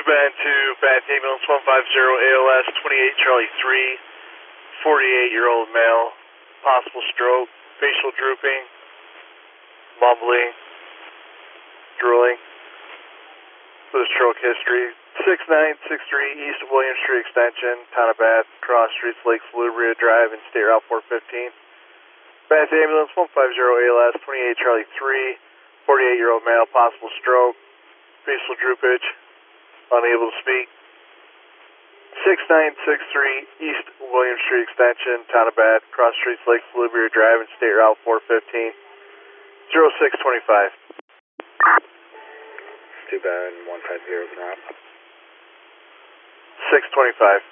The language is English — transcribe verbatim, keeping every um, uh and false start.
band to Bath Ambulance one five zero A L S twenty-eight Charlie three, forty-eight-year-old male, possible stroke, facial drooping, mumbling, drooling. For the stroke history, six nine six three East of William Street Extension, Town of Bath, cross streets Lake Salubria Drive and State Route four fifteen. Bath Ambulance one five zero A L S twenty-eight Charlie three, forty-eight-year-old male, possible stroke, facial droopage, unable to speak. six nine six three East William Street Extension, Town of Bath, cross streets Lake Salubria Drive and State Route four fifteen. zero six twenty-five. Two bad, one five zero, can wrap. six twenty-five.